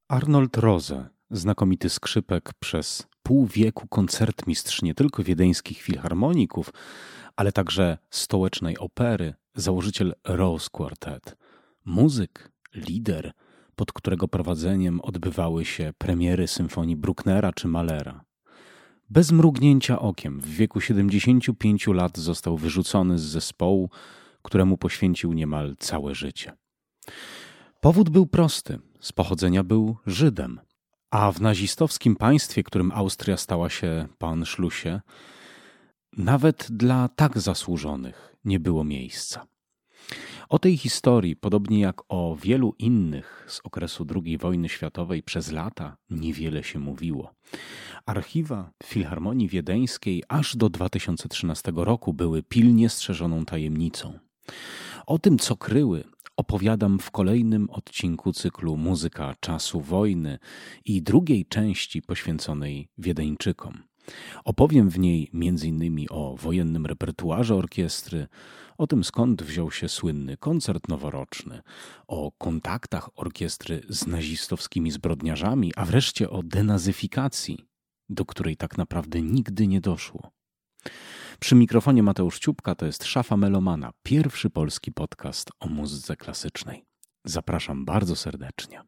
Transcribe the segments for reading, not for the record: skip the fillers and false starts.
Arnold Rose, znakomity skrzypek, przez pół wieku koncertmistrz nie tylko wiedeńskich filharmoników, ale także stołecznej opery, założyciel Rose Quartet, muzyk, lider, pod którego prowadzeniem odbywały się premiery symfonii Brucknera czy Mahlera. Bez mrugnięcia okiem w wieku 75 lat został wyrzucony z zespołu, któremu poświęcił niemal całe życie. Powód był prosty. Z pochodzenia był Żydem, a w nazistowskim państwie, którym Austria stała się po Anschlussie, nawet dla tak zasłużonych nie było miejsca. O tej historii, podobnie jak o wielu innych z okresu II wojny światowej, przez lata niewiele się mówiło. Archiwa Filharmonii Wiedeńskiej aż do 2013 roku były pilnie strzeżoną tajemnicą. O tym, co kryły, opowiadam w kolejnym odcinku cyklu Muzyka czasu wojny i drugiej części poświęconej Wiedeńczykom. Opowiem w niej m.in. o wojennym repertuarze orkiestry, o tym skąd wziął się słynny koncert noworoczny, o kontaktach orkiestry z nazistowskimi zbrodniarzami, a wreszcie o denazyfikacji, do której tak naprawdę nigdy nie doszło. Przy mikrofonie Mateusz Ciupka, to jest Szafa Melomana, pierwszy polski podcast o muzyce klasycznej. Zapraszam bardzo serdecznie.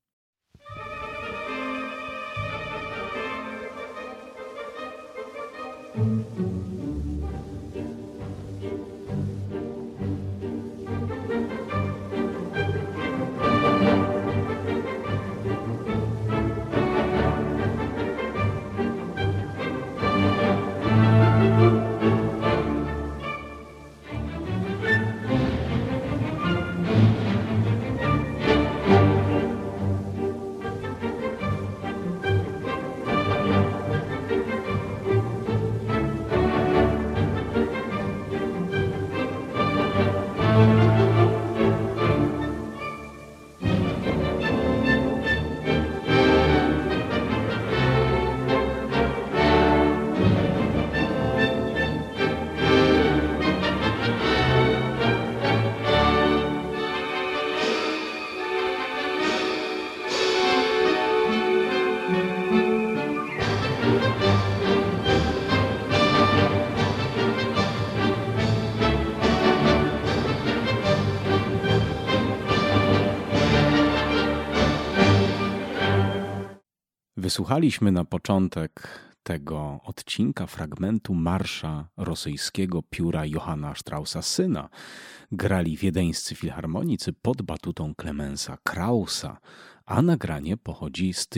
Wysłuchaliśmy na początek tego odcinka fragmentu marsza rosyjskiego pióra Johanna Straussa syna. Grali wiedeńscy filharmonicy pod batutą Clemensa Kraussa, a nagranie pochodzi z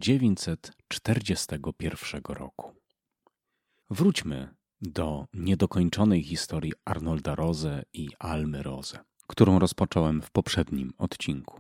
1941 roku. Wróćmy do niedokończonej historii Arnolda Rose i Almy Rose, którą rozpocząłem w poprzednim odcinku.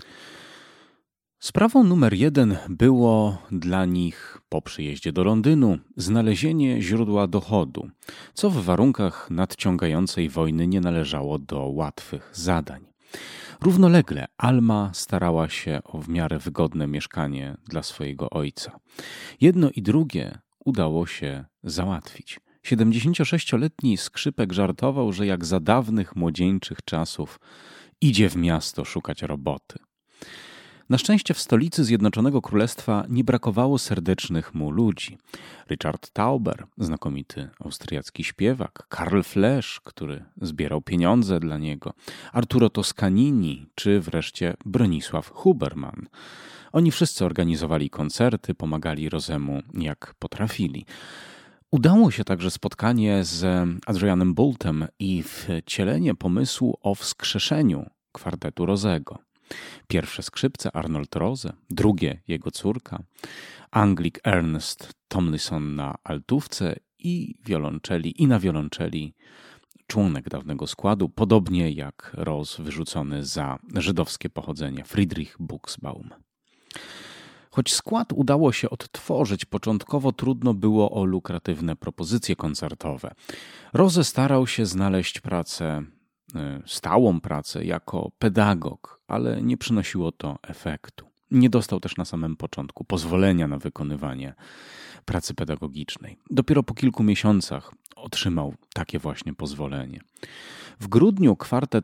Sprawą numer 1 było dla nich po przyjeździe do Londynu znalezienie źródła dochodu, co w warunkach nadciągającej wojny nie należało do łatwych zadań. Równolegle Alma starała się o w miarę wygodne mieszkanie dla swojego ojca. Jedno i drugie udało się załatwić. 76-letni skrzypek żartował, że jak za dawnych młodzieńczych czasów idzie w miasto szukać roboty. Na szczęście w stolicy Zjednoczonego Królestwa nie brakowało serdecznych mu ludzi. Richard Tauber, znakomity austriacki śpiewak, Karl Flesch, który zbierał pieniądze dla niego, Arturo Toscanini czy wreszcie Bronisław Huberman. Oni wszyscy organizowali koncerty, pomagali Rosemu jak potrafili. Udało się także spotkanie z Adrianem Boultem i wcielenie pomysłu o wskrzeszeniu kwartetu Rosego. Pierwsze skrzypce Arnold Rose, drugie jego córka, Anglik Ernst Tomlinson na altówce i na wiolonczeli członek dawnego składu, podobnie jak Rose wyrzucony za żydowskie pochodzenie Friedrich Buxbaum. Choć skład udało się odtworzyć, początkowo trudno było o lukratywne propozycje koncertowe. Rose starał się znaleźć stałą pracę jako pedagog, ale nie przynosiło to efektu. Nie dostał też na samym początku pozwolenia na wykonywanie pracy pedagogicznej. Dopiero po kilku miesiącach otrzymał takie właśnie pozwolenie. W grudniu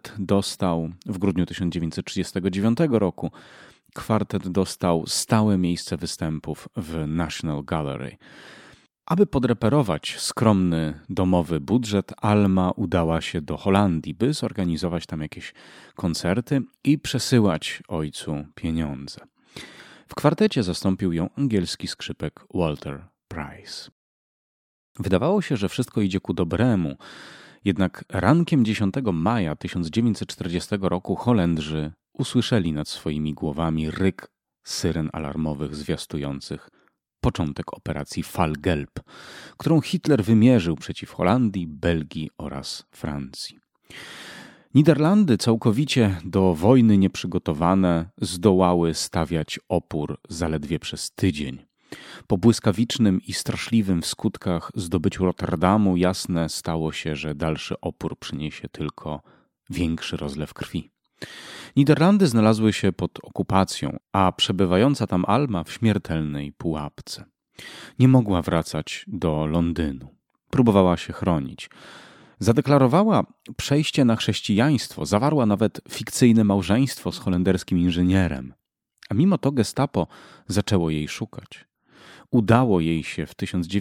1939 roku kwartet dostał stałe miejsce występów w National Gallery. Aby podreperować skromny domowy budżet, Alma udała się do Holandii, by zorganizować tam jakieś koncerty i przesyłać ojcu pieniądze. W kwartecie zastąpił ją angielski skrzypek Walter Price. Wydawało się, że wszystko idzie ku dobremu, jednak rankiem 10 maja 1940 roku Holendrzy usłyszeli nad swoimi głowami ryk syren alarmowych zwiastujących początek operacji Fall-Gelb, którą Hitler wymierzył przeciw Holandii, Belgii oraz Francji. Niderlandy, całkowicie do wojny nieprzygotowane, zdołały stawiać opór zaledwie przez tydzień. Po błyskawicznym i straszliwym w skutkach zdobyciu Rotterdamu jasne stało się, że dalszy opór przyniesie tylko większy rozlew krwi. Niderlandy znalazły się pod okupacją, a przebywająca tam Alma w śmiertelnej pułapce. Nie mogła wracać do Londynu. Próbowała się chronić. Zadeklarowała przejście na chrześcijaństwo, zawarła nawet fikcyjne małżeństwo z holenderskim inżynierem. A mimo to Gestapo zaczęło jej szukać. Udało jej się w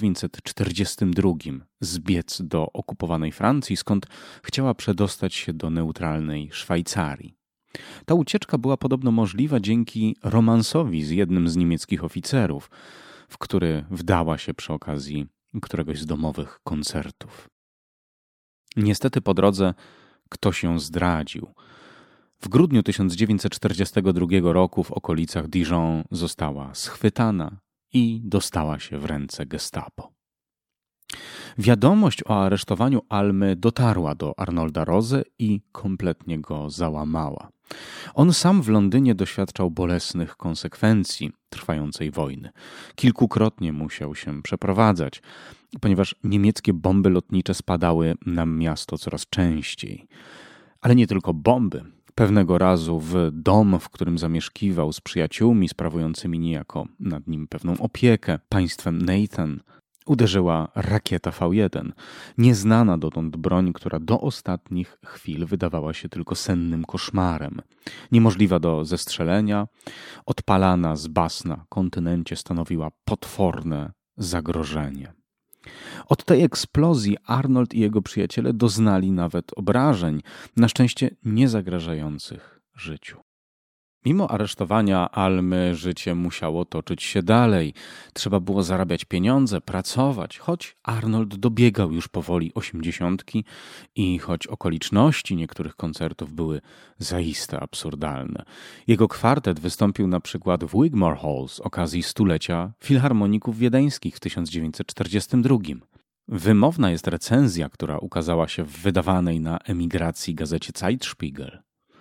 1942 zbiec do okupowanej Francji, skąd chciała przedostać się do neutralnej Szwajcarii. Ta ucieczka była podobno możliwa dzięki romansowi z jednym z niemieckich oficerów, w który wdała się przy okazji któregoś z domowych koncertów. Niestety po drodze ktoś ją zdradził. W grudniu 1942 roku w okolicach Dijon została schwytana i dostała się w ręce Gestapo. Wiadomość o aresztowaniu Almy dotarła do Arnolda Rose i kompletnie go załamała. On sam w Londynie doświadczał bolesnych konsekwencji trwającej wojny. Kilkukrotnie musiał się przeprowadzać, ponieważ niemieckie bomby lotnicze spadały na miasto coraz częściej. Ale nie tylko bomby. Pewnego razu w dom, w którym zamieszkiwał z przyjaciółmi sprawującymi niejako nad nim pewną opiekę, państwem Nathan, uderzyła rakieta V1, nieznana dotąd broń, która do ostatnich chwil wydawała się tylko sennym koszmarem. Niemożliwa do zestrzelenia, odpalana z baz na kontynencie stanowiła potworne zagrożenie. Od tej eksplozji Arnold i jego przyjaciele doznali nawet obrażeń, na szczęście nie zagrażających życiu. Mimo aresztowania Almy życie musiało toczyć się dalej. Trzeba było zarabiać pieniądze, pracować, choć Arnold dobiegał już powoli 80 i choć okoliczności niektórych koncertów były zaiste absurdalne. Jego kwartet wystąpił na przykład w Wigmore Hall z okazji stulecia Filharmoników Wiedeńskich w 1942. Wymowna jest recenzja, która ukazała się w wydawanej na emigracji gazecie Zeitspiegel.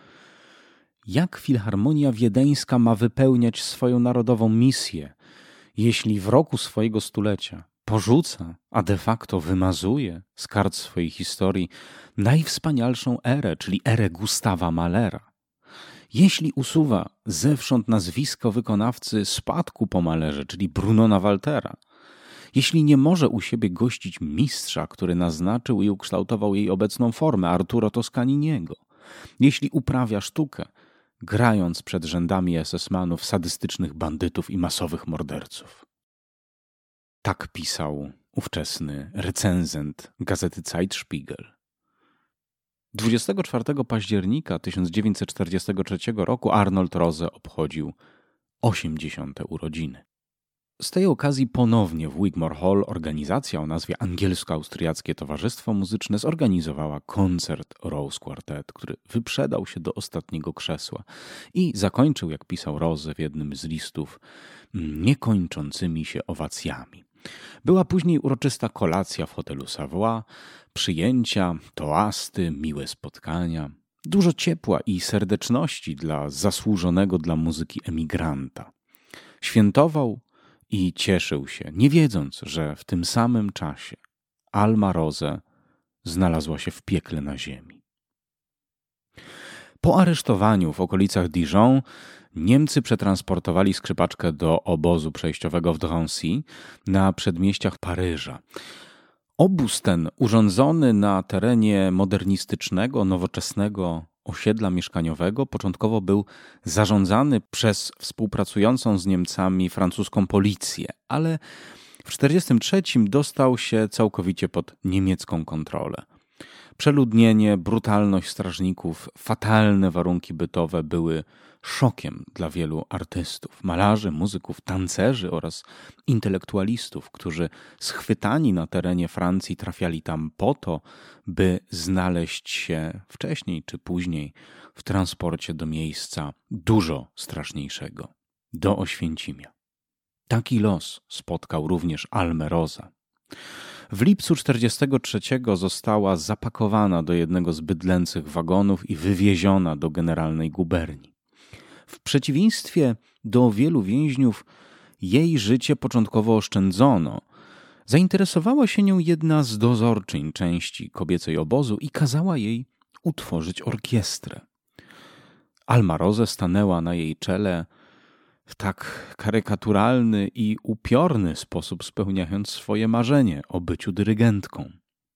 Jak Filharmonia Wiedeńska ma wypełniać swoją narodową misję, jeśli w roku swojego stulecia porzuca, a de facto wymazuje z kart swojej historii najwspanialszą erę, czyli erę Gustawa Mahlera? Jeśli usuwa zewsząd nazwisko wykonawcy spadku po Mahlerze, czyli Brunona Waltera? Jeśli nie może u siebie gościć mistrza, który naznaczył i ukształtował jej obecną formę, Arturo Toscaniniego? Jeśli uprawia sztukę, grając przed rzędami SS-manów, sadystycznych bandytów i masowych morderców. Tak pisał ówczesny recenzent gazety Zeitspiegel. 24 października 1943 roku Arnold Rose obchodził 80. urodziny. Z tej okazji ponownie w Wigmore Hall organizacja o nazwie Angielsko-Austriackie Towarzystwo Muzyczne zorganizowała koncert Rose Quartet, który wyprzedał się do ostatniego krzesła i zakończył, jak pisał Rose w jednym z listów, niekończącymi się owacjami. Była później uroczysta kolacja w hotelu Savoy, przyjęcia, toasty, miłe spotkania, dużo ciepła i serdeczności dla zasłużonego dla muzyki emigranta. Świętował i cieszył się, nie wiedząc, że w tym samym czasie Alma Rose znalazła się w piekle na ziemi. Po aresztowaniu w okolicach Dijon Niemcy przetransportowali skrzypaczkę do obozu przejściowego w Drancy na przedmieściach Paryża. Obóz ten, urządzony na terenie modernistycznego, nowoczesnego osiedla mieszkaniowego, początkowo był zarządzany przez współpracującą z Niemcami francuską policję, ale w 1943 dostał się całkowicie pod niemiecką kontrolę. Przeludnienie, brutalność strażników, fatalne warunki bytowe były szokiem dla wielu artystów, malarzy, muzyków, tancerzy oraz intelektualistów, którzy schwytani na terenie Francji trafiali tam po to, by znaleźć się wcześniej czy później w transporcie do miejsca dużo straszniejszego, do Oświęcimia. Taki los spotkał również Almę Rozę. W lipcu 1943 została zapakowana do jednego z bydlęcych wagonów i wywieziona do generalnej guberni. W przeciwieństwie do wielu więźniów, jej życie początkowo oszczędzono. Zainteresowała się nią jedna z dozorczyń części kobiecej obozu i kazała jej utworzyć orkiestrę. Alma Rozę stanęła na jej czele w tak karykaturalny i upiorny sposób, spełniając swoje marzenie o byciu dyrygentką.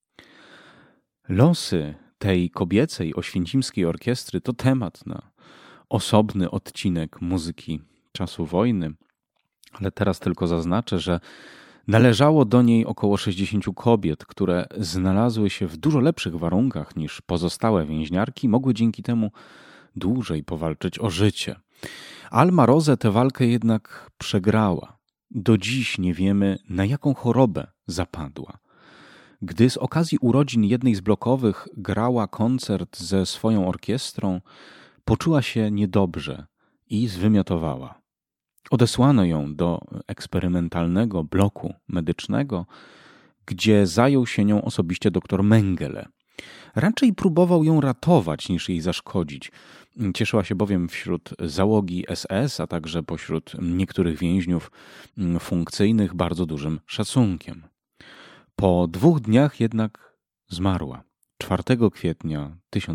Losy tej kobiecej oświęcimskiej orkiestry to temat na osobny odcinek muzyki czasu wojny, ale teraz tylko zaznaczę, że należało do niej około 60 kobiet, które znalazły się w dużo lepszych warunkach niż pozostałe więźniarki, mogły dzięki temu dłużej powalczyć o życie. Alma Rozę tę walkę jednak przegrała. Do dziś nie wiemy, na jaką chorobę zapadła. Gdy z okazji urodzin jednej z blokowych grała koncert ze swoją orkiestrą, poczuła się niedobrze i zwymiotowała. Odesłano ją do eksperymentalnego bloku medycznego, gdzie zajął się nią osobiście dr Mengele. Raczej próbował ją ratować niż jej zaszkodzić. Cieszyła się bowiem wśród załogi SS, a także pośród niektórych więźniów funkcyjnych bardzo dużym szacunkiem. Po 2 dniach jednak zmarła 4 kwietnia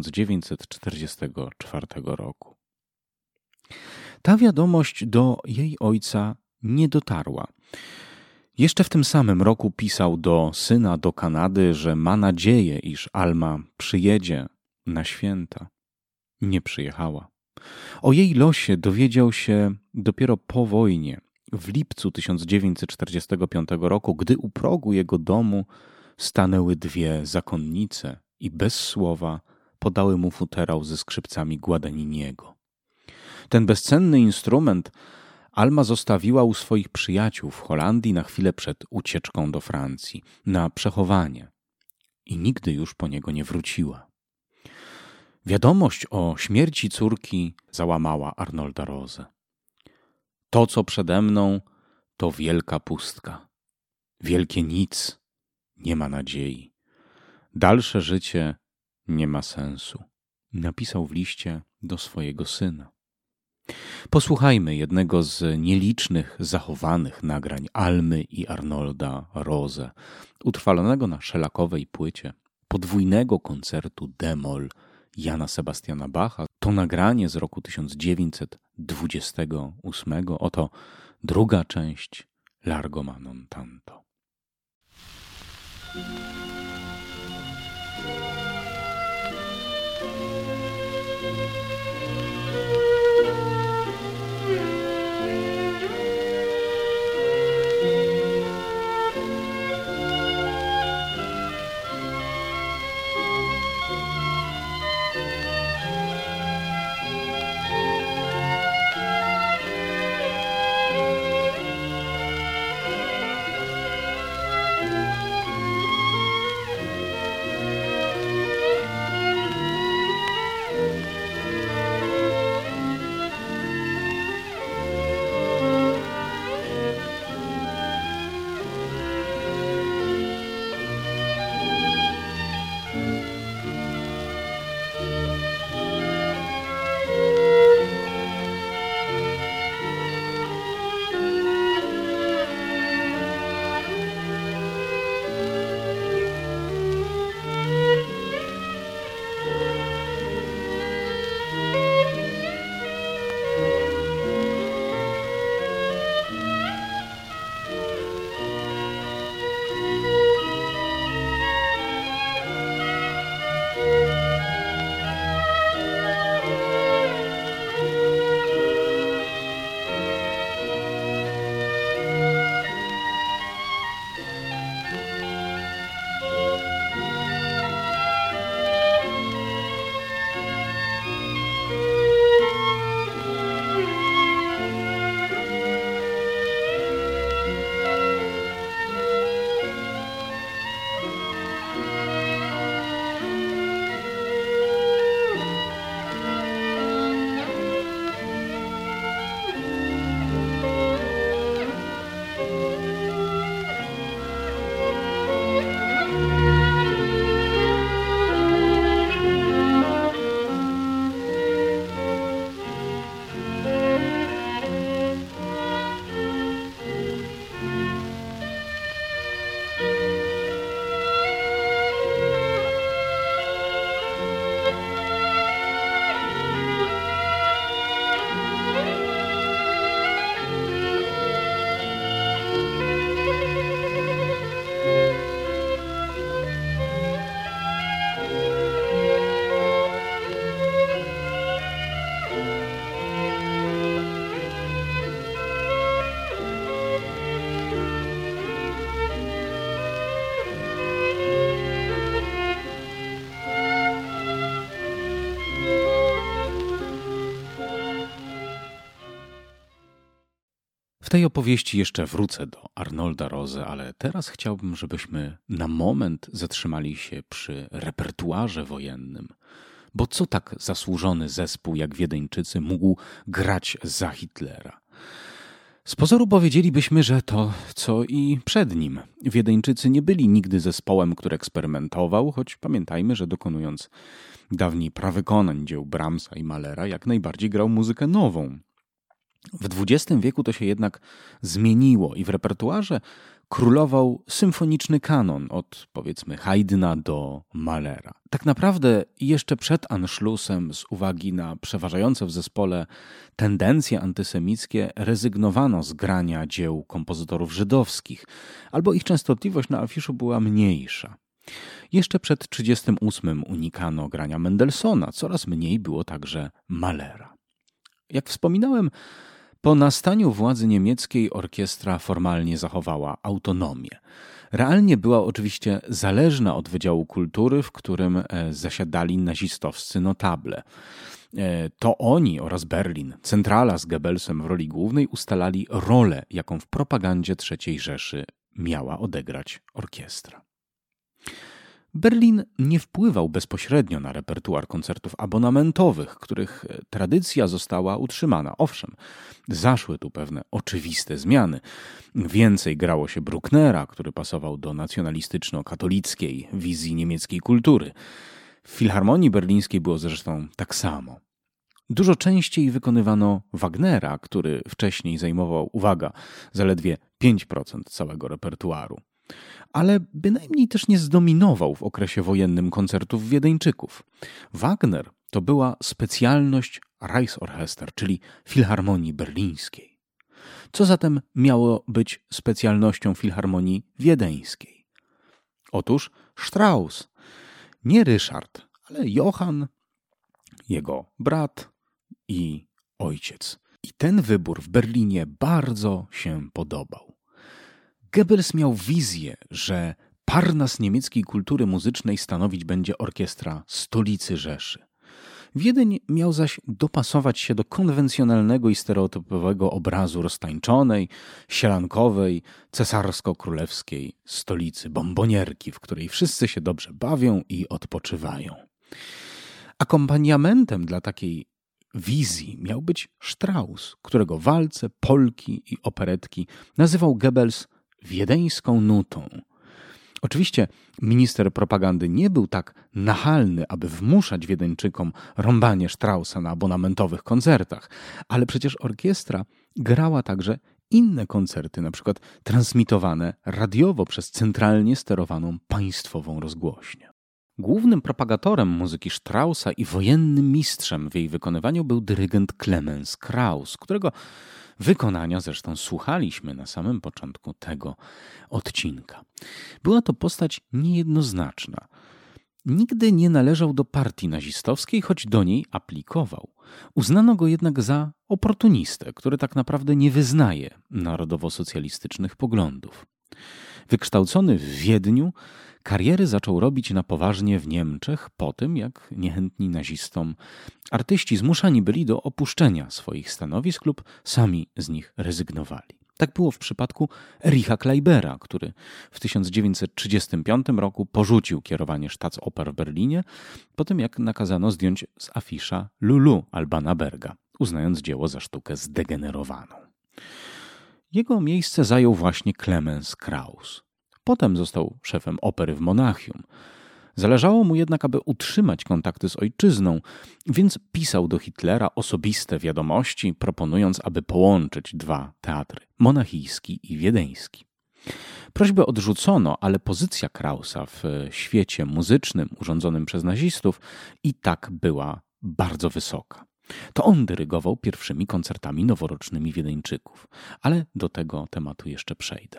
1944 roku. Ta wiadomość do jej ojca nie dotarła. Jeszcze w tym samym roku pisał do syna do Kanady, że ma nadzieję, iż Alma przyjedzie na święta. Nie przyjechała. O jej losie dowiedział się dopiero po wojnie, w lipcu 1945 roku, gdy u progu jego domu stanęły 2 zakonnice i bez słowa podały mu futerał ze skrzypcami Guadagniniego. Ten bezcenny instrument Alma zostawiła u swoich przyjaciół w Holandii na chwilę przed ucieczką do Francji, na przechowanie i nigdy już po niego nie wróciła. Wiadomość o śmierci córki załamała Arnolda Rozę. To, co przede mną, to wielka pustka. Wielkie nic, nie ma nadziei. Dalsze życie nie ma sensu. Napisał w liście do swojego syna. Posłuchajmy jednego z nielicznych zachowanych nagrań Almy i Arnolda Rozę, utrwalonego na szelakowej płycie podwójnego koncertu d-moll Jana Sebastiana Bacha. To nagranie z roku 1928. Oto druga część Largo ma non tanto. W tej opowieści jeszcze wrócę do Arnolda Rose, ale teraz chciałbym, żebyśmy na moment zatrzymali się przy repertuarze wojennym. Bo co tak zasłużony zespół jak Wiedeńczycy mógł grać za Hitlera? Z pozoru powiedzielibyśmy, że to co i przed nim. Wiedeńczycy nie byli nigdy zespołem, który eksperymentował, choć pamiętajmy, że dokonując dawniej prawykonań dzieł Brahmsa i Mahlera, jak najbardziej grał muzykę nową. W XX wieku to się jednak zmieniło i w repertuarze królował symfoniczny kanon od powiedzmy Haydna do Mahlera. Tak naprawdę jeszcze przed Anschlussem z uwagi na przeważające w zespole tendencje antysemickie rezygnowano z grania dzieł kompozytorów żydowskich, albo ich częstotliwość na afiszu była mniejsza. Jeszcze przed 1938 unikano grania Mendelssohna, coraz mniej było także Mahlera. Jak wspominałem, po nastaniu władzy niemieckiej orkiestra formalnie zachowała autonomię. Realnie była oczywiście zależna od Wydziału Kultury, w którym zasiadali nazistowscy notable. To oni oraz Berlin, centrala z Goebbelsem w roli głównej, ustalali rolę, jaką w propagandzie III Rzeszy miała odegrać orkiestra. Berlin nie wpływał bezpośrednio na repertuar koncertów abonamentowych, których tradycja została utrzymana. Owszem, zaszły tu pewne oczywiste zmiany. Więcej grało się Brucknera, który pasował do nacjonalistyczno-katolickiej wizji niemieckiej kultury. W Filharmonii Berlińskiej było zresztą tak samo. Dużo częściej wykonywano Wagnera, który wcześniej zajmował, uwaga, zaledwie 5% całego repertuaru. Ale bynajmniej też nie zdominował w okresie wojennym koncertów Wiedeńczyków. Wagner to była specjalność Reichsorchester, czyli Filharmonii Berlińskiej. Co zatem miało być specjalnością Filharmonii Wiedeńskiej? Otóż Strauss, nie Ryszard, ale Johann, jego brat i ojciec. I ten wybór w Berlinie bardzo się podobał. Goebbels miał wizję, że parnas niemieckiej kultury muzycznej stanowić będzie orkiestra stolicy Rzeszy. Wiedeń miał zaś dopasować się do konwencjonalnego i stereotypowego obrazu roztańczonej, sielankowej, cesarsko-królewskiej stolicy, bombonierki, w której wszyscy się dobrze bawią i odpoczywają. Akompaniamentem dla takiej wizji miał być Strauss, którego walce, polki i operetki nazywał Goebbels wiedeńską nutą. Oczywiście minister propagandy nie był tak nachalny, aby wmuszać Wiedeńczykom rąbanie Straussa na abonamentowych koncertach, ale przecież orkiestra grała także inne koncerty, na przykład transmitowane radiowo przez centralnie sterowaną państwową rozgłośnię. Głównym propagatorem muzyki Straussa i wojennym mistrzem w jej wykonywaniu był dyrygent Clemens Krauss, którego wykonania zresztą słuchaliśmy na samym początku tego odcinka. Była to postać niejednoznaczna. Nigdy nie należał do partii nazistowskiej, choć do niej aplikował. Uznano go jednak za oportunistę, który tak naprawdę nie wyznaje narodowo-socjalistycznych poglądów. Wykształcony w Wiedniu, kariery zaczął robić na poważnie w Niemczech po tym, jak niechętni nazistom artyści zmuszani byli do opuszczenia swoich stanowisk lub sami z nich rezygnowali. Tak było w przypadku Ericha Kleibera, który w 1935 roku porzucił kierowanie Staatsoper w Berlinie po tym, jak nakazano zdjąć z afisza Lulu Albana Berga, uznając dzieło za sztukę zdegenerowaną. Jego miejsce zajął właśnie Clemens Krauss. Potem został szefem opery w Monachium. Zależało mu jednak, aby utrzymać kontakty z ojczyzną, więc pisał do Hitlera osobiste wiadomości, proponując, aby połączyć dwa teatry, monachijski i wiedeński. Prośbę odrzucono, ale pozycja Kraussa w świecie muzycznym urządzonym przez nazistów i tak była bardzo wysoka. To on dyrygował pierwszymi koncertami noworocznymi Wiedeńczyków, ale do tego tematu jeszcze przejdę.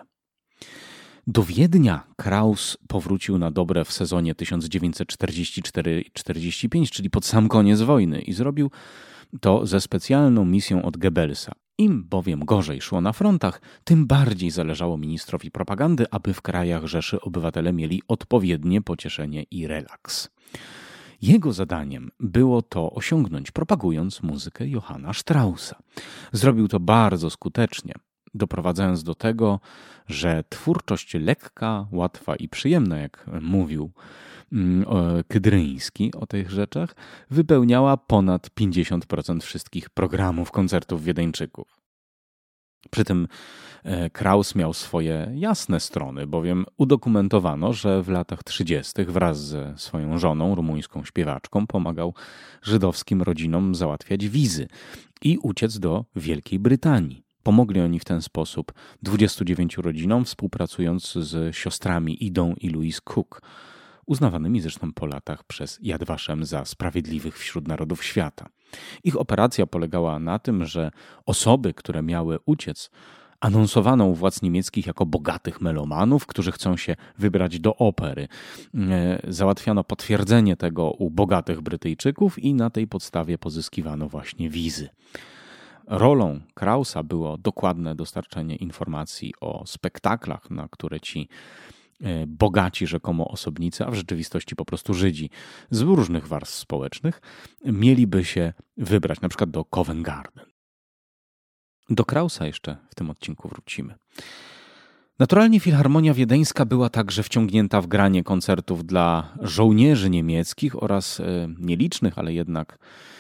Do Wiednia Krauss powrócił na dobre w sezonie 1944-45, czyli pod sam koniec wojny, i zrobił to ze specjalną misją od Goebbelsa. Im bowiem gorzej szło na frontach, tym bardziej zależało ministrowi propagandy, aby w krajach Rzeszy obywatele mieli odpowiednie pocieszenie i relaks. Jego zadaniem było to osiągnąć, propagując muzykę Johanna Straussa. Zrobił to bardzo skutecznie. doprowadzając do tego, że twórczość lekka, łatwa i przyjemna, jak mówił Kydryński o tych rzeczach, wypełniała ponad 50% wszystkich programów koncertów wiedeńczyków. Przy tym Kraus miał swoje jasne strony, bowiem udokumentowano, że w latach 30. wraz ze swoją żoną, rumuńską śpiewaczką, pomagał żydowskim rodzinom załatwiać wizy i uciec do Wielkiej Brytanii. Pomogli oni w ten sposób 29 rodzinom, współpracując z siostrami Idą i Louise Cook, uznawanymi zresztą po latach przez Yad Vashem za sprawiedliwych wśród narodów świata. Ich operacja polegała na tym, że osoby, które miały uciec, anonsowano u władz niemieckich jako bogatych melomanów, którzy chcą się wybrać do opery. Załatwiano potwierdzenie tego u bogatych Brytyjczyków i na tej podstawie pozyskiwano właśnie wizy. Rolą Krausa było dokładne dostarczenie informacji o spektaklach, na które ci bogaci rzekomo osobnicy, a w rzeczywistości po prostu Żydzi z różnych warstw społecznych mieliby się wybrać, na przykład do Covent Garden. Do Krausa jeszcze w tym odcinku wrócimy. Naturalnie Filharmonia Wiedeńska była także wciągnięta w granie koncertów dla żołnierzy niemieckich oraz nielicznych, ale jednak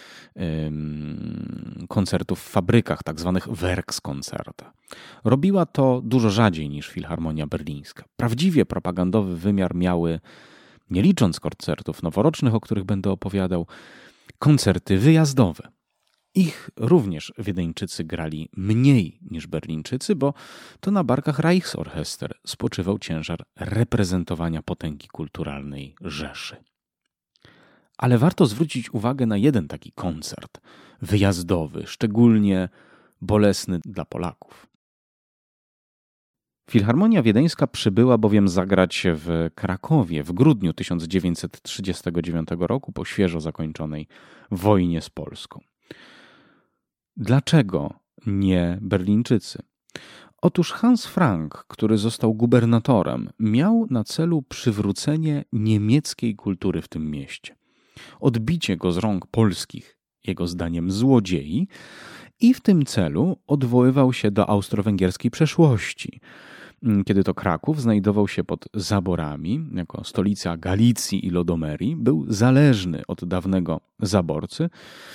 koncertów w fabrykach, tak zwanych Werkskoncerta. Robiła to dużo rzadziej niż Filharmonia Berlińska. Prawdziwie propagandowy wymiar miały, nie licząc koncertów noworocznych, o których będę opowiadał, koncerty wyjazdowe. Ich również Wiedeńczycy grali mniej niż Berlińczycy, bo to na barkach Reichsorchester spoczywał ciężar reprezentowania potęgi kulturalnej Rzeszy. Ale warto zwrócić uwagę na jeden taki koncert wyjazdowy, szczególnie bolesny dla Polaków. Filharmonia Wiedeńska przybyła bowiem zagrać w Krakowie w grudniu 1939 roku po świeżo zakończonej wojnie z Polską. Dlaczego nie Berlińczycy? Otóż Hans Frank, który został gubernatorem, miał na celu przywrócenie niemieckiej kultury w tym mieście. Odbicie go z rąk polskich, jego zdaniem złodziei, i w tym celu odwoływał się do austro-węgierskiej przeszłości. Kiedy to Kraków znajdował się pod zaborami, jako stolica Galicji i Lodomerii, był zależny od dawnego zaborcy,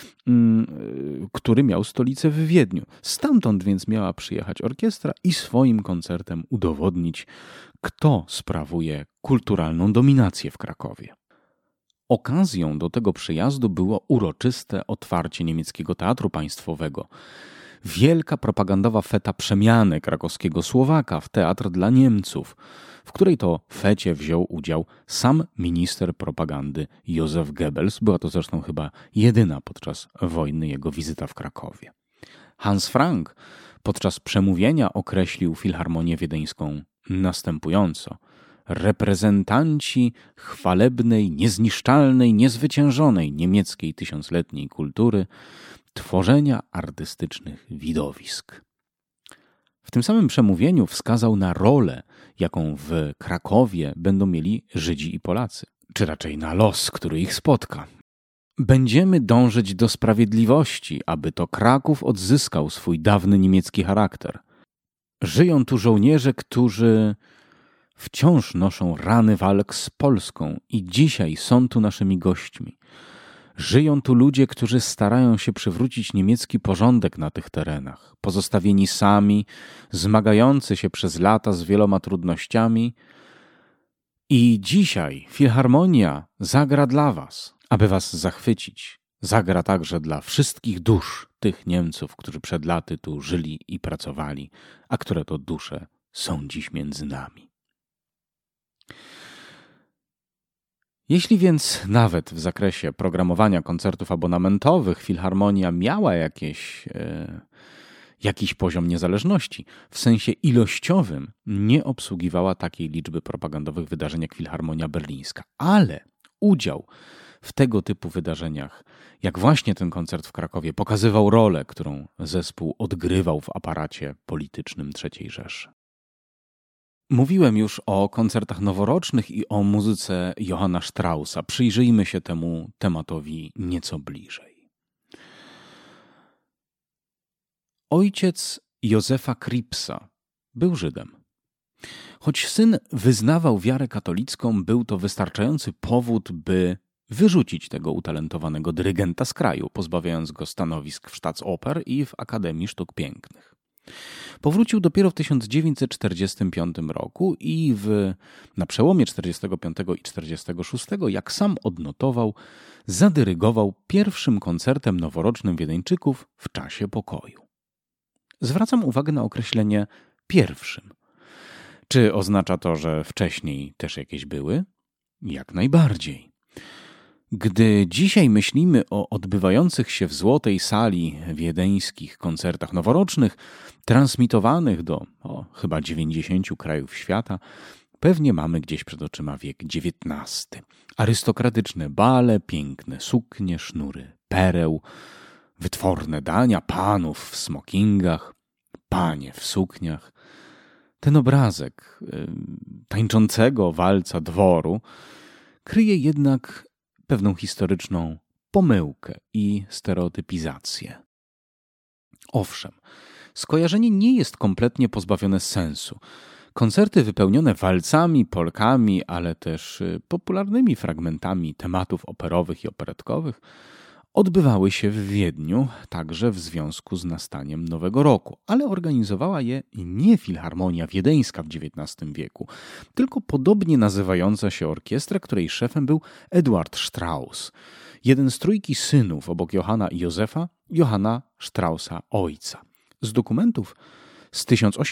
który miał stolicę w Wiedniu. Stamtąd więc miała przyjechać orkiestra i swoim koncertem udowodnić, kto sprawuje kulturalną dominację w Krakowie. Okazją do tego przyjazdu było uroczyste otwarcie niemieckiego teatru państwowego. Wielka propagandowa feta przemiany krakowskiego Słowaka w teatr dla Niemców, w której to fecie wziął udział sam minister propagandy Józef Goebbels. Była to zresztą chyba jedyna podczas wojny jego wizyta w Krakowie. Hans Frank podczas przemówienia określił Filharmonię Wiedeńską następująco: reprezentanci chwalebnej, niezniszczalnej, niezwyciężonej niemieckiej tysiącletniej kultury, tworzenia artystycznych widowisk. W tym samym przemówieniu wskazał na rolę, jaką w Krakowie będą mieli Żydzi i Polacy, czy raczej na los, który ich spotka. Będziemy dążyć do sprawiedliwości, aby to Kraków odzyskał swój dawny niemiecki charakter. Żyją tu żołnierze, którzy wciąż noszą rany walk z Polską i dzisiaj są tu naszymi gośćmi. Żyją tu ludzie, którzy starają się przywrócić niemiecki porządek na tych terenach, pozostawieni sami, zmagający się przez lata z wieloma trudnościami. I dzisiaj Filharmonia zagra dla was, aby was zachwycić. Zagra także dla wszystkich dusz tych Niemców, którzy przed laty tu żyli i pracowali, a które to dusze są dziś między nami. Jeśli więc nawet w zakresie programowania koncertów abonamentowych Filharmonia miała jakiś poziom niezależności, w sensie ilościowym nie obsługiwała takiej liczby propagandowych wydarzeń jak Filharmonia Berlińska. Ale udział w tego typu wydarzeniach, jak właśnie ten koncert w Krakowie, pokazywał rolę, którą zespół odgrywał w aparacie politycznym III Rzeszy. Mówiłem już o koncertach noworocznych i o muzyce Johanna Straussa. Przyjrzyjmy się temu tematowi nieco bliżej. Ojciec Józefa Kripsa był Żydem. Choć syn wyznawał wiarę katolicką, był to wystarczający powód, by wyrzucić tego utalentowanego dyrygenta z kraju, pozbawiając go stanowisk w Staatsoper i w Akademii Sztuk Pięknych. Powrócił dopiero w 1945 roku i na przełomie 1945 i 1946, jak sam odnotował, zadyrygował pierwszym koncertem noworocznym Wiedeńczyków w czasie pokoju. Zwracam uwagę na określenie pierwszym. Czy oznacza to, że wcześniej też jakieś były? Jak najbardziej. Gdy dzisiaj myślimy o odbywających się w Złotej Sali wiedeńskich koncertach noworocznych, transmitowanych do chyba 90 krajów świata, pewnie mamy gdzieś przed oczyma wiek XIX. Arystokratyczne bale, piękne suknie, sznury pereł, wytworne dania panów w smokingach, panie w sukniach. Ten obrazek tańczącego walca dworu kryje jednak pewną historyczną pomyłkę i stereotypizację. Owszem, skojarzenie nie jest kompletnie pozbawione sensu. Koncerty wypełnione walcami, polkami, ale też popularnymi fragmentami tematów operowych i operetkowych odbywały się w Wiedniu, także w związku z nastaniem Nowego Roku, ale organizowała je nie Filharmonia Wiedeńska w XIX wieku, tylko podobnie nazywająca się orkiestra, której szefem był Eduard Strauss, jeden z trójki synów obok Johanna i Józefa, Johanna Straussa ojca. Z dokumentów z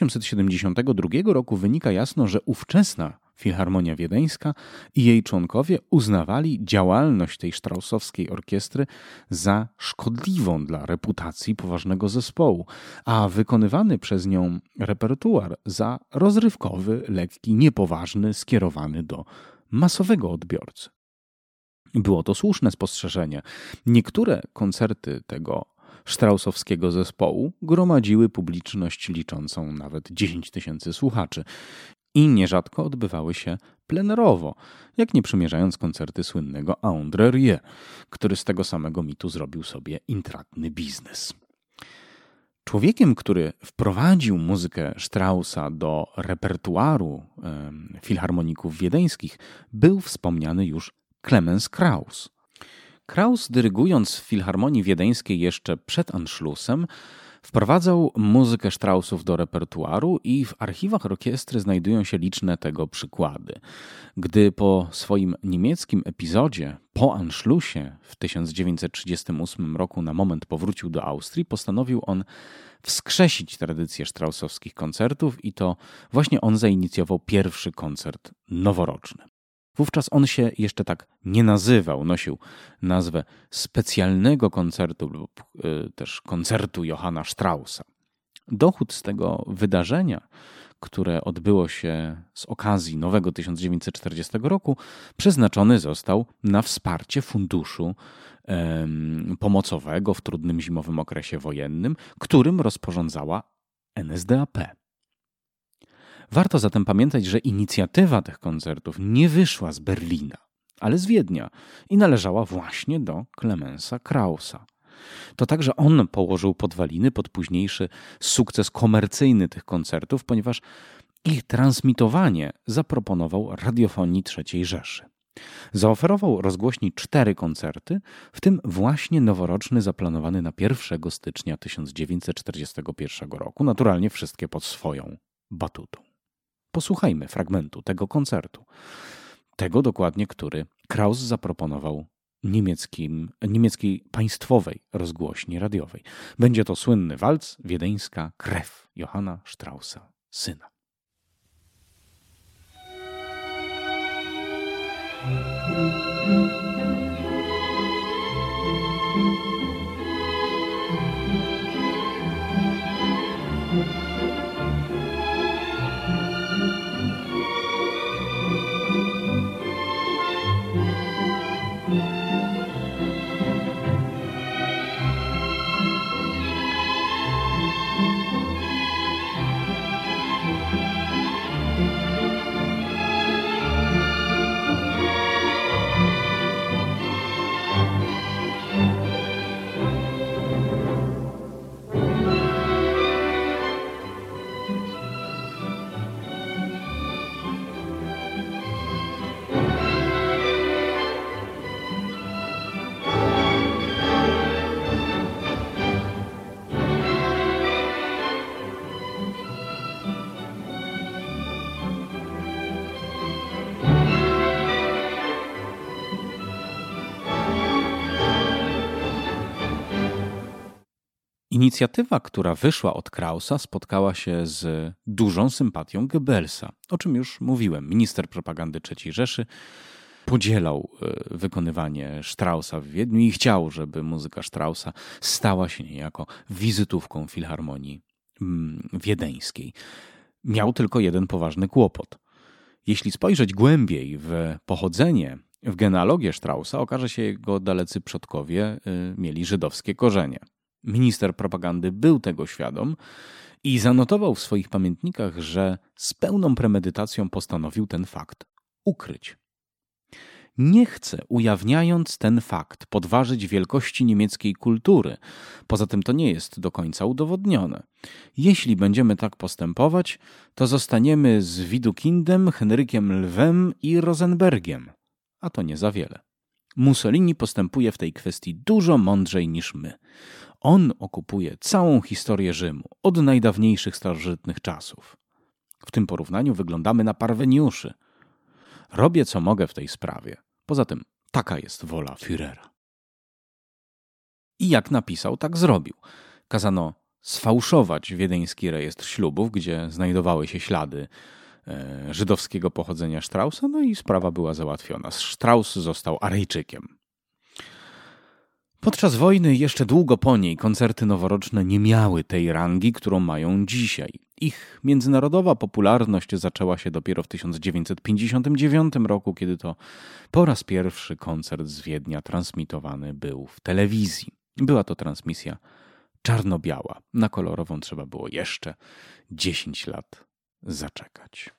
1872 roku wynika jasno, że ówczesna Filharmonia Wiedeńska i jej członkowie uznawali działalność tej straussowskiej orkiestry za szkodliwą dla reputacji poważnego zespołu, a wykonywany przez nią repertuar za rozrywkowy, lekki, niepoważny, skierowany do masowego odbiorcy. Było to słuszne spostrzeżenie. Niektóre koncerty tego straussowskiego zespołu gromadziły publiczność liczącą nawet 10 000 słuchaczy i nierzadko odbywały się plenerowo, jak nie przymierzając koncerty słynnego André Rieu, który z tego samego mitu zrobił sobie intratny biznes. Człowiekiem, który wprowadził muzykę Straussa do repertuaru filharmoników wiedeńskich, był wspomniany już Clemens Krauss. Krauss, dyrygując w Filharmonii Wiedeńskiej jeszcze przed Anschlussem, wprowadzał muzykę Straussów do repertuaru i w archiwach orkiestry znajdują się liczne tego przykłady. Gdy po swoim niemieckim epizodzie, po Anschlussie w 1938 roku na moment powrócił do Austrii, postanowił on wskrzesić tradycję straussowskich koncertów i to właśnie on zainicjował pierwszy koncert noworoczny. Wówczas on się jeszcze tak nie nazywał, nosił nazwę specjalnego koncertu lub też koncertu Johanna Straussa. Dochód z tego wydarzenia, które odbyło się z okazji nowego 1940 roku, przeznaczony został na wsparcie funduszu pomocowego w trudnym zimowym okresie wojennym, którym rozporządzała NSDAP. Warto zatem pamiętać, że inicjatywa tych koncertów nie wyszła z Berlina, ale z Wiednia i należała właśnie do Clemensa Kraussa. To także on położył podwaliny pod późniejszy sukces komercyjny tych koncertów, ponieważ ich transmitowanie zaproponował radiofonii III Rzeszy. Zaoferował rozgłośni 4 koncerty, w tym właśnie noworoczny zaplanowany na 1 stycznia 1941 roku, naturalnie wszystkie pod swoją batutą. Posłuchajmy fragmentu tego koncertu. Tego dokładnie, który Krauss zaproponował niemieckiej państwowej rozgłośni radiowej. Będzie to słynny walc wiedeńska Krew Johanna Straussa syna. Inicjatywa, która wyszła od Krausa, spotkała się z dużą sympatią Goebbelsa. O czym już mówiłem. Minister propagandy III Rzeszy podzielał wykonywanie Straussa w Wiedniu i chciał, żeby muzyka Straussa stała się niejako wizytówką Filharmonii Wiedeńskiej. Miał tylko jeden poważny kłopot. Jeśli spojrzeć głębiej w pochodzenie, w genealogię Straussa, okaże się, że jego dalecy przodkowie mieli żydowskie korzenie. Minister propagandy był tego świadom i zanotował w swoich pamiętnikach, że z pełną premedytacją postanowił ten fakt ukryć. Nie chce, ujawniając ten fakt, podważyć wielkości niemieckiej kultury. Poza tym to nie jest do końca udowodnione. Jeśli będziemy tak postępować, to zostaniemy z Widukindem, Henrykiem Lwem i Rosenbergiem. A to nie za wiele. Mussolini postępuje w tej kwestii dużo mądrzej niż my. On okupuje całą historię Rzymu, od najdawniejszych starożytnych czasów. W tym porównaniu wyglądamy na parweniuszy. Robię co mogę w tej sprawie. Poza tym taka jest wola Führera. I jak napisał, tak zrobił. Kazano sfałszować wiedeński rejestr ślubów, gdzie znajdowały się ślady żydowskiego pochodzenia Straussa, no i sprawa była załatwiona. Strauss został Aryjczykiem. Podczas wojny, jeszcze długo po niej, koncerty noworoczne nie miały tej rangi, którą mają dzisiaj. Ich międzynarodowa popularność zaczęła się dopiero w 1959 roku, kiedy to po raz pierwszy koncert z Wiednia transmitowany był w telewizji. Była to transmisja czarno-biała. Na kolorową trzeba było jeszcze 10 lat zaczekać.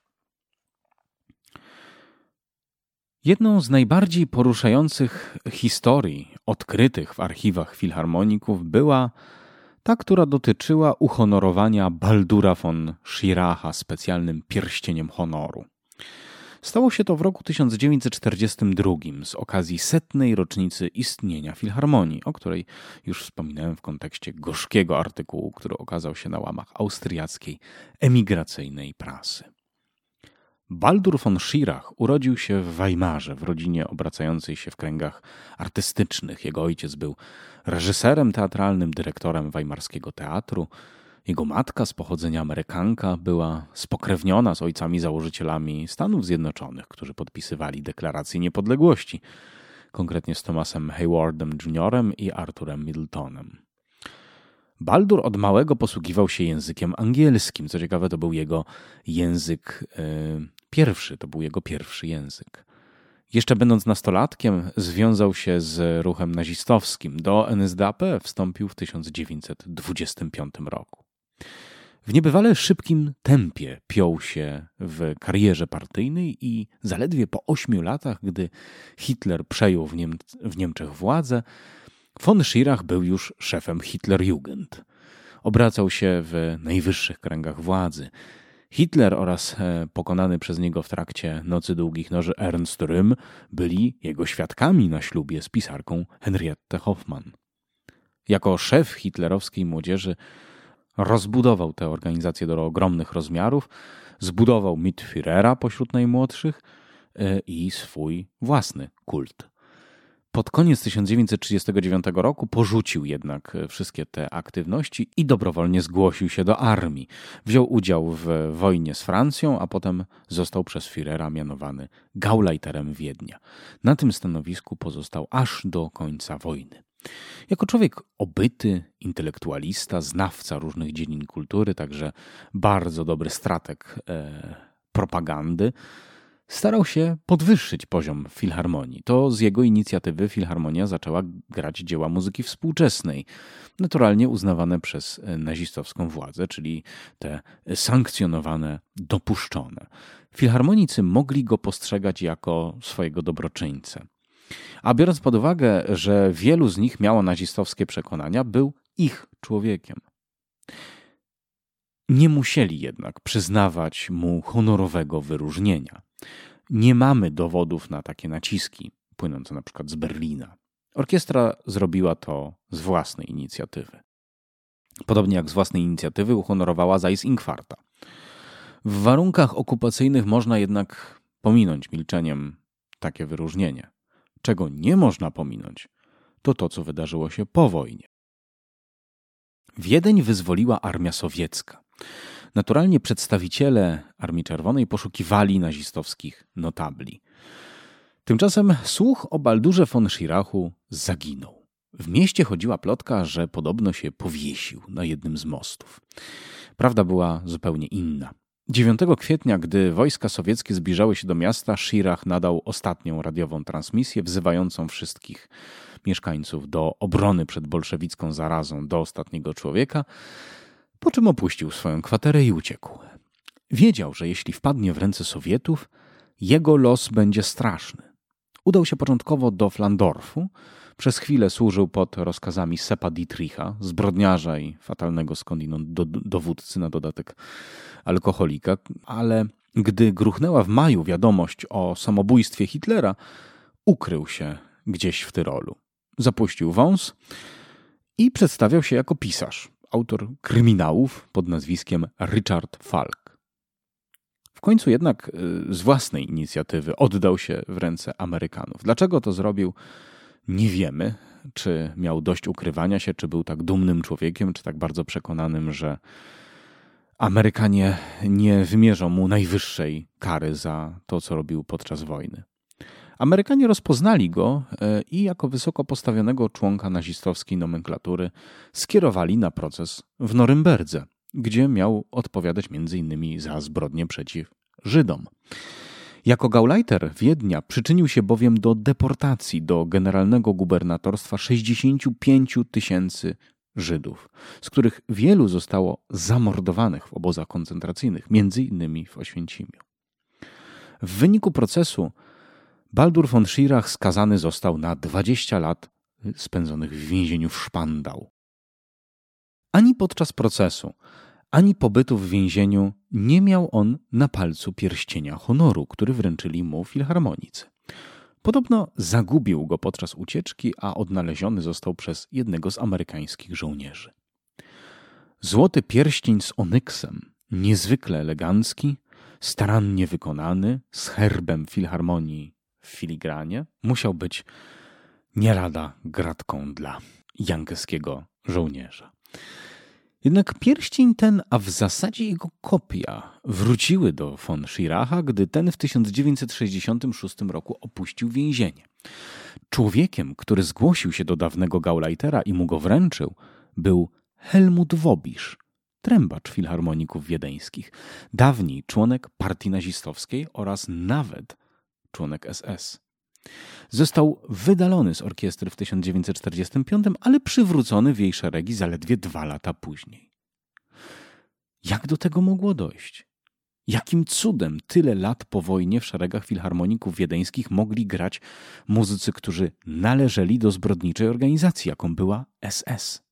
Jedną z najbardziej poruszających historii odkrytych w archiwach filharmoników była ta, która dotyczyła uhonorowania Baldura von Schiracha specjalnym pierścieniem honoru. Stało się to w roku 1942 z okazji 100. rocznicy istnienia Filharmonii, o której już wspominałem w kontekście gorzkiego artykułu, który okazał się na łamach austriackiej emigracyjnej prasy. Baldur von Schirach urodził się w Weimarze, w rodzinie obracającej się w kręgach artystycznych. Jego ojciec był reżyserem teatralnym, dyrektorem weimarskiego teatru. Jego matka z pochodzenia Amerykanka była spokrewniona z ojcami założycielami Stanów Zjednoczonych, którzy podpisywali deklarację niepodległości, konkretnie z Thomasem Haywardem Jr. i Arthurem Middletonem. Baldur od małego posługiwał się językiem angielskim. Co ciekawe, to był jego język pierwszy, to był jego pierwszy język. Jeszcze będąc nastolatkiem związał się z ruchem nazistowskim. Do NSDAP wstąpił w 1925 roku. W niebywale szybkim tempie piął się w karierze partyjnej i zaledwie po 8 latach, gdy Hitler przejął w Niemczech władzę, von Schirach był już szefem Hitlerjugend. Obracał się w najwyższych kręgach władzy. Hitler oraz pokonany przez niego w trakcie Nocy Długich Noży Ernst Röhm byli jego świadkami na ślubie z pisarką Henriette Hoffmann. Jako szef hitlerowskiej młodzieży rozbudował tę organizację do ogromnych rozmiarów, zbudował mit Führera pośród najmłodszych i swój własny kult. Pod koniec 1939 roku porzucił jednak wszystkie te aktywności i dobrowolnie zgłosił się do armii. Wziął udział w wojnie z Francją, a potem został przez Führera mianowany Gauleiterem Wiednia. Na tym stanowisku pozostał aż do końca wojny. Jako człowiek obyty, intelektualista, znawca różnych dziedzin kultury, także bardzo dobry strateg propagandy, starał się podwyższyć poziom filharmonii. To z jego inicjatywy filharmonia zaczęła grać dzieła muzyki współczesnej, naturalnie uznawane przez nazistowską władzę, czyli te sankcjonowane, dopuszczone. Filharmonicy mogli go postrzegać jako swojego dobroczyńcę. A biorąc pod uwagę, że wielu z nich miało nazistowskie przekonania, był ich człowiekiem. Nie musieli jednak przyznawać mu honorowego wyróżnienia. Nie mamy dowodów na takie naciski, płynące na przykład z Berlina. Orkiestra zrobiła to z własnej inicjatywy. Podobnie jak z własnej inicjatywy uhonorowała Seyss-Inquarta. W warunkach okupacyjnych można jednak pominąć milczeniem takie wyróżnienie. Czego nie można pominąć, to to, co wydarzyło się po wojnie. Wiedeń wyzwoliła armia sowiecka. Naturalnie przedstawiciele Armii Czerwonej poszukiwali nazistowskich notabli. Tymczasem słuch o Baldurze von Schirachu zaginął. W mieście chodziła plotka, że podobno się powiesił na jednym z mostów. Prawda była zupełnie inna. 9 kwietnia, gdy wojska sowieckie zbliżały się do miasta, Schirach nadał ostatnią radiową transmisję wzywającą wszystkich mieszkańców do obrony przed bolszewicką zarazą do ostatniego człowieka, po czym opuścił swoją kwaterę i uciekł. Wiedział, że jeśli wpadnie w ręce Sowietów, jego los będzie straszny. Udał się początkowo do Flandorfu, przez chwilę służył pod rozkazami Seppa Dietricha, zbrodniarza i fatalnego skądinąd dowódcy, na dodatek alkoholika, ale gdy gruchnęła w maju wiadomość o samobójstwie Hitlera, ukrył się gdzieś w Tyrolu. Zapuścił wąs i przedstawiał się jako pisarz, autor kryminałów pod nazwiskiem Richard Falk. W końcu jednak z własnej inicjatywy oddał się w ręce Amerykanów. Dlaczego to zrobił, nie wiemy. Czy miał dość ukrywania się, czy był tak dumnym człowiekiem, czy tak bardzo przekonanym, że Amerykanie nie wymierzą mu najwyższej kary za to, co robił podczas wojny. Amerykanie rozpoznali go i jako wysoko postawionego członka nazistowskiej nomenklatury skierowali na proces w Norymberdze, gdzie miał odpowiadać m.in. za zbrodnie przeciw Żydom. Jako Gauleiter Wiednia przyczynił się bowiem do deportacji do generalnego gubernatorstwa 65 000 Żydów, z których wielu zostało zamordowanych w obozach koncentracyjnych, m.in. w Oświęcimiu. W wyniku procesu Baldur von Schirach skazany został na 20 lat spędzonych w więzieniu w Szpandau. Ani podczas procesu, ani pobytu w więzieniu nie miał on na palcu pierścienia honoru, który wręczyli mu filharmonicy. Podobno zagubił go podczas ucieczki, a odnaleziony został przez jednego z amerykańskich żołnierzy. Złoty pierścień z onyksem, niezwykle elegancki, starannie wykonany, z herbem filharmonii w filigranie, musiał być nie lada gratką dla jankeskiego żołnierza. Jednak pierścień ten, a w zasadzie jego kopia, wróciły do von Schiracha, gdy ten w 1966 roku opuścił więzienie. Człowiekiem, który zgłosił się do dawnego Gauleitera i mu go wręczył, był Helmut Wobisz, trębacz filharmoników wiedeńskich, dawniej członek partii nazistowskiej oraz nawet członek SS. Został wydalony z orkiestry w 1945, ale przywrócony w jej szeregi zaledwie 2 lata później. Jak do tego mogło dojść? Jakim cudem tyle lat po wojnie w szeregach filharmoników wiedeńskich mogli grać muzycy, którzy należeli do zbrodniczej organizacji, jaką była SS?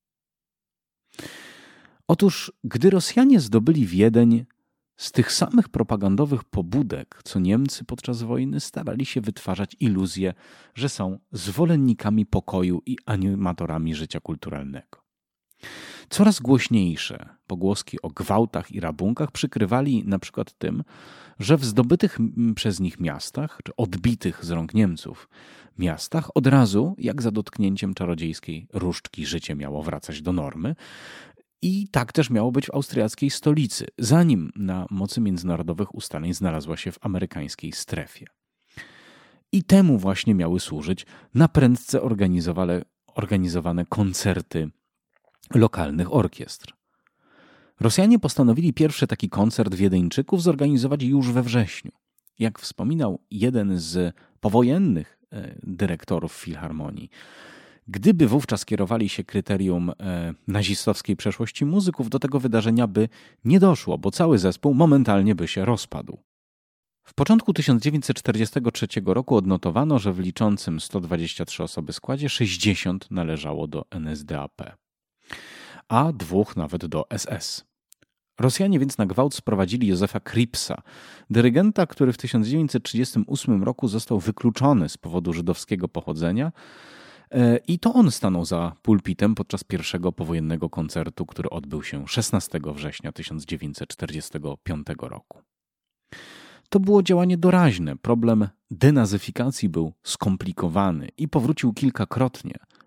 Otóż, gdy Rosjanie zdobyli Wiedeń, z tych samych propagandowych pobudek, co Niemcy podczas wojny, starali się wytwarzać iluzję, że są zwolennikami pokoju i animatorami życia kulturalnego. Coraz głośniejsze pogłoski o gwałtach i rabunkach przykrywali na przykład tym, że w zdobytych przez nich miastach, czy odbitych z rąk Niemców miastach, od razu, jak za dotknięciem czarodziejskiej różdżki, życie miało wracać do normy. I tak też miało być w austriackiej stolicy, zanim na mocy międzynarodowych ustaleń znalazła się w amerykańskiej strefie. I temu właśnie miały służyć naprędce organizowane koncerty lokalnych orkiestr. Rosjanie postanowili pierwszy taki koncert Wiedeńczyków zorganizować już we wrześniu. Jak wspominał jeden z powojennych dyrektorów filharmonii, gdyby wówczas kierowali się kryterium nazistowskiej przeszłości muzyków, do tego wydarzenia by nie doszło, bo cały zespół momentalnie by się rozpadł. W początku 1943 roku odnotowano, że w liczącym 123 osoby składzie 60 należało do NSDAP, a 2 nawet do SS. Rosjanie więc na gwałt sprowadzili Józefa Kripsa, dyrygenta, który w 1938 roku został wykluczony z powodu żydowskiego pochodzenia, i to on stanął za pulpitem podczas pierwszego powojennego koncertu, który odbył się 16 września 1945 roku. To było działanie doraźne. Problem denazyfikacji był skomplikowany i powrócił kilkakrotnie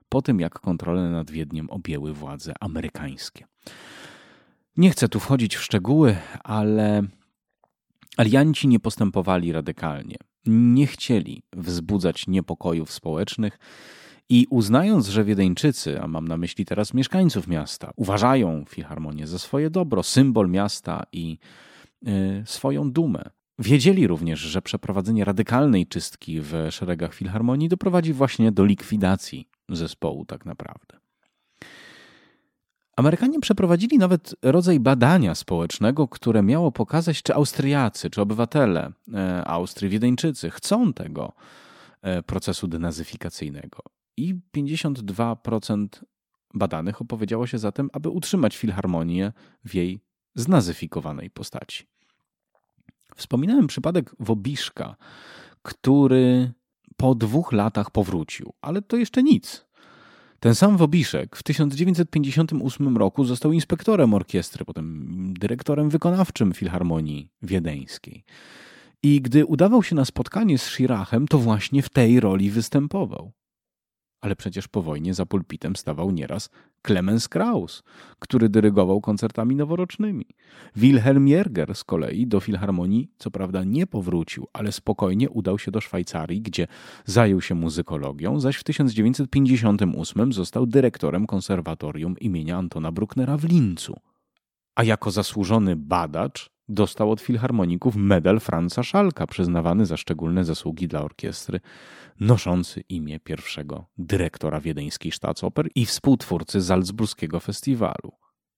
po tym jak kontrolę nad Wiedniem objęły władze amerykańskie. Nie chcę tu wchodzić w szczegóły, ale alianci nie postępowali radykalnie. Nie chcieli wzbudzać niepokojów społecznych i uznając, że Wiedeńczycy, a mam na myśli teraz mieszkańców miasta, uważają filharmonię za swoje dobro, symbol miasta i swoją dumę. Wiedzieli również, że przeprowadzenie radykalnej czystki w szeregach filharmonii doprowadzi właśnie do likwidacji zespołu tak naprawdę. Amerykanie przeprowadzili nawet rodzaj badania społecznego, które miało pokazać, czy Austriacy, czy obywatele Austrii, Wiedeńczycy chcą tego procesu denazyfikacyjnego. I 52% badanych opowiedziało się za tym, aby utrzymać filharmonię w jej znazyfikowanej postaci. Wspominałem przypadek Wobiszka, który po 2 latach powrócił, ale to jeszcze nic. Ten sam Wobiszek w 1958 roku został inspektorem orkiestry, potem dyrektorem wykonawczym Filharmonii Wiedeńskiej. I gdy udawał się na spotkanie z Schirachem, to właśnie w tej roli występował. Ale przecież po wojnie za pulpitem stawał nieraz Clemens Krauss, który dyrygował koncertami noworocznymi. Wilhelm Jerger z kolei do Filharmonii co prawda nie powrócił, ale spokojnie udał się do Szwajcarii, gdzie zajął się muzykologią, zaś w 1958 został dyrektorem konserwatorium imienia Antona Brucknera w Lincu. A jako zasłużony badacz dostał od filharmoników medal Franza Schalka, przyznawany za szczególne zasługi dla orkiestry, noszący imię pierwszego dyrektora wiedeńskiej Staatsoper i współtwórcy Salzburskiego Festiwalu.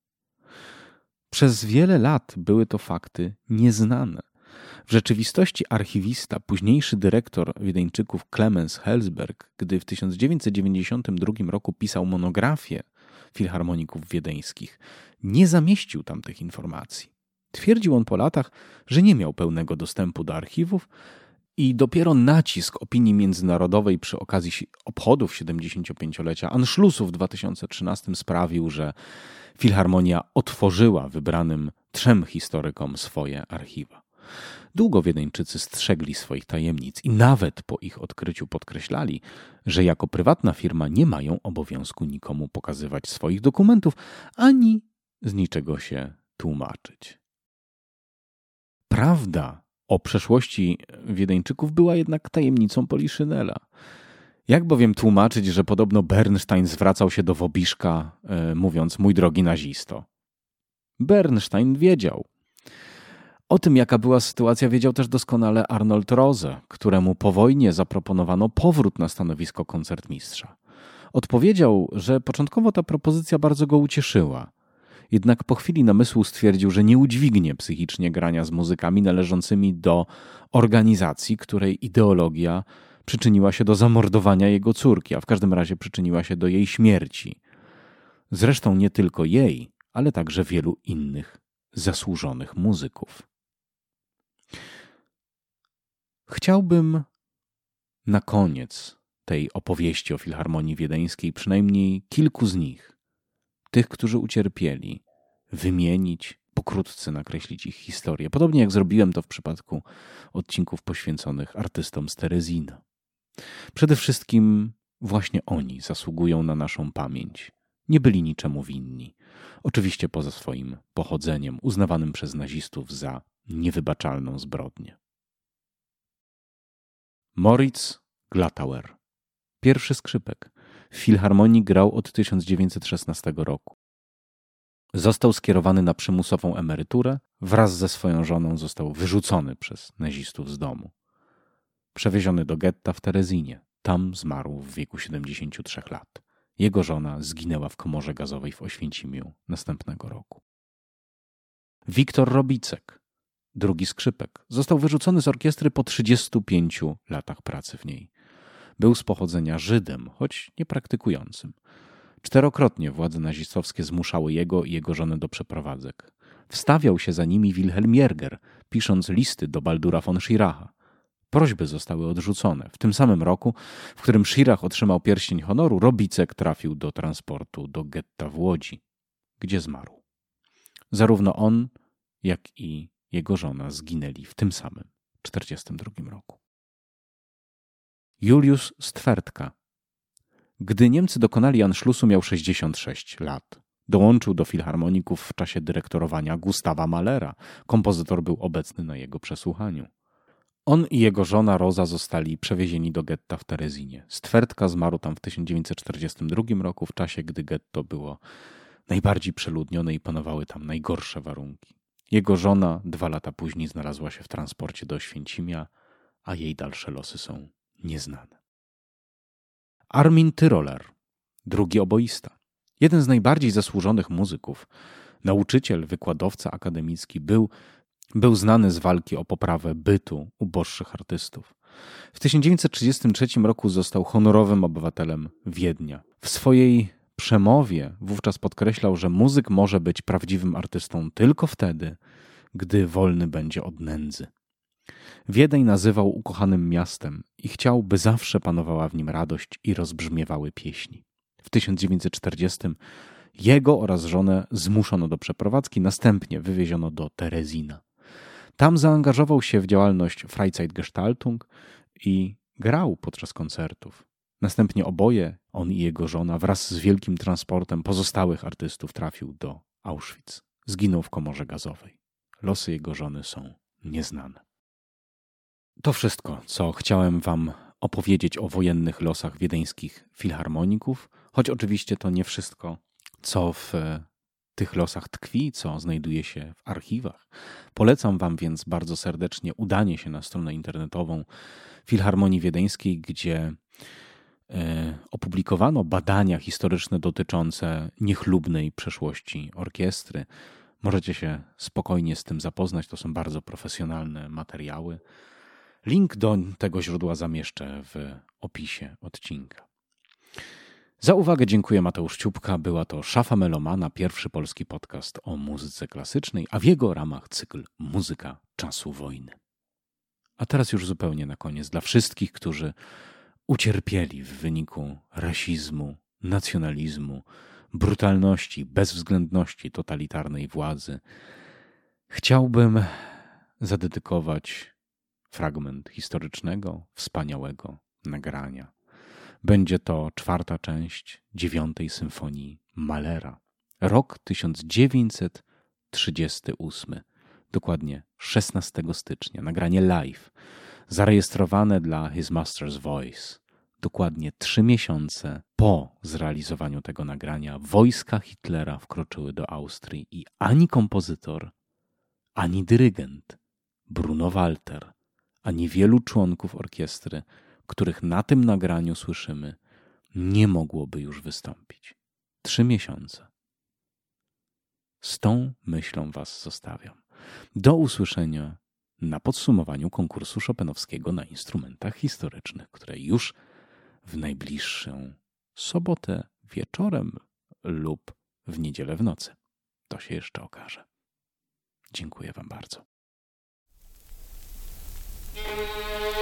Przez wiele lat były to fakty nieznane. W rzeczywistości archiwista, późniejszy dyrektor Wiedeńczyków Clemens Helsberg, gdy w 1992 roku pisał monografię filharmoników wiedeńskich, nie zamieścił tam tych informacji. Twierdził on po latach, że nie miał pełnego dostępu do archiwów i dopiero nacisk opinii międzynarodowej przy okazji obchodów 75-lecia Anschlussu w 2013 sprawił, że Filharmonia otworzyła wybranym 3 historykom swoje archiwa. Długo Wiedeńczycy strzegli swoich tajemnic i nawet po ich odkryciu podkreślali, że jako prywatna firma nie mają obowiązku nikomu pokazywać swoich dokumentów, ani z niczego się tłumaczyć. Prawda o przeszłości Wiedeńczyków była jednak tajemnicą Poliszynela. Jak bowiem tłumaczyć, że podobno Bernstein zwracał się do Wobiszka, mówiąc: mój drogi nazisto? Bernstein wiedział. O tym, jaka była sytuacja, wiedział też doskonale Arnold Rose, któremu po wojnie zaproponowano powrót na stanowisko koncertmistrza. Odpowiedział, że początkowo ta propozycja bardzo go ucieszyła. Jednak po chwili namysłu stwierdził, że nie udźwignie psychicznie grania z muzykami należącymi do organizacji, której ideologia przyczyniła się do zamordowania jego córki, a w każdym razie przyczyniła się do jej śmierci. Zresztą nie tylko jej, ale także wielu innych zasłużonych muzyków. Chciałbym na koniec tej opowieści o Filharmonii Wiedeńskiej przynajmniej kilku z nich, tych, którzy ucierpieli, wymienić, pokrótce nakreślić ich historię. Podobnie jak zrobiłem to w przypadku odcinków poświęconych artystom z Terezina. Przede wszystkim właśnie oni zasługują na naszą pamięć. Nie byli niczemu winni. Oczywiście poza swoim pochodzeniem, uznawanym przez nazistów za niewybaczalną zbrodnię. Moritz Glattauer. Pierwszy skrzypek. W Filharmonii grał od 1916 roku. Został skierowany na przymusową emeryturę. Wraz ze swoją żoną został wyrzucony przez nazistów z domu. Przewieziony do getta w Terezinie. Tam zmarł w wieku 73 lat. Jego żona zginęła w komorze gazowej w Oświęcimiu następnego roku. Wiktor Robicek, drugi skrzypek, został wyrzucony z orkiestry po 35 latach pracy w niej. Był z pochodzenia Żydem, choć niepraktykującym. 4-krotnie władze nazistowskie zmuszały jego i jego żonę do przeprowadzek. Wstawiał się za nimi Wilhelm Jerger, pisząc listy do Baldura von Schiracha. Prośby zostały odrzucone. W tym samym roku, w którym Schirach otrzymał pierścień honoru, Robicek trafił do transportu do getta w Łodzi, gdzie zmarł. Zarówno on, jak i jego żona zginęli w tym samym 1942 roku. Juliusz Stwerdka Gdy Niemcy dokonali Anschlussu, miał 66 lat. Dołączył do filharmoników w czasie dyrektorowania Gustawa Mahlera. Kompozytor był obecny na jego przesłuchaniu. On i jego żona Rosa zostali przewiezieni do getta w Terezinie. Stwerdka zmarł tam w 1942 roku, w czasie gdy getto było najbardziej przeludnione i panowały tam najgorsze warunki. Jego żona 2 lata później znalazła się w transporcie do Oświęcimia, a jej dalsze losy są nieznane. Armin Tyroler, drugi oboista. Jeden z najbardziej zasłużonych muzyków, nauczyciel, wykładowca akademicki, był znany z walki o poprawę bytu uboższych artystów. W 1933 roku został honorowym obywatelem Wiednia. W swojej przemowie wówczas podkreślał, że muzyk może być prawdziwym artystą tylko wtedy, gdy wolny będzie od nędzy. Wiedeń nazywał ukochanym miastem i chciał, by zawsze panowała w nim radość i rozbrzmiewały pieśni. W 1940 jego oraz żonę zmuszono do przeprowadzki, następnie wywieziono do Terezina. Tam zaangażował się w działalność Freizeitgestaltung i grał podczas koncertów. Następnie oboje, on i jego żona, wraz z wielkim transportem pozostałych artystów trafił do Auschwitz. Zginął w komorze gazowej. Losy jego żony są nieznane. To wszystko, co chciałem wam opowiedzieć o wojennych losach wiedeńskich filharmoników, choć oczywiście to nie wszystko, co w tych losach tkwi, co znajduje się w archiwach. Polecam wam więc bardzo serdecznie udanie się na stronę internetową Filharmonii Wiedeńskiej, gdzie opublikowano badania historyczne dotyczące niechlubnej przeszłości orkiestry. Możecie się spokojnie z tym zapoznać, to są bardzo profesjonalne materiały. Link do tego źródła zamieszczę w opisie odcinka. Za uwagę dziękuję, Mateusz Ciupka. Była to Szafa Melomana, pierwszy polski podcast o muzyce klasycznej, a w jego ramach cykl Muzyka czasu wojny. A teraz już zupełnie na koniec, dla wszystkich, którzy ucierpieli w wyniku rasizmu, nacjonalizmu, brutalności, bezwzględności totalitarnej władzy, chciałbym zadedykować fragment historycznego, wspaniałego nagrania. Będzie to 4. część 9. symfonii Mahlera. Rok 1938, dokładnie 16 stycznia. Nagranie live, zarejestrowane dla His Master's Voice. Dokładnie 3 miesiące po zrealizowaniu tego nagrania wojska Hitlera wkroczyły do Austrii i ani kompozytor, ani dyrygent Bruno Walter, ani wielu członków orkiestry, których na tym nagraniu słyszymy, nie mogłoby już wystąpić. 3 miesiące. Z tą myślą was zostawiam. Do usłyszenia na podsumowaniu konkursu chopinowskiego na instrumentach historycznych, które już w najbliższą sobotę wieczorem lub w niedzielę w nocy. To się jeszcze okaże. Dziękuję wam bardzo.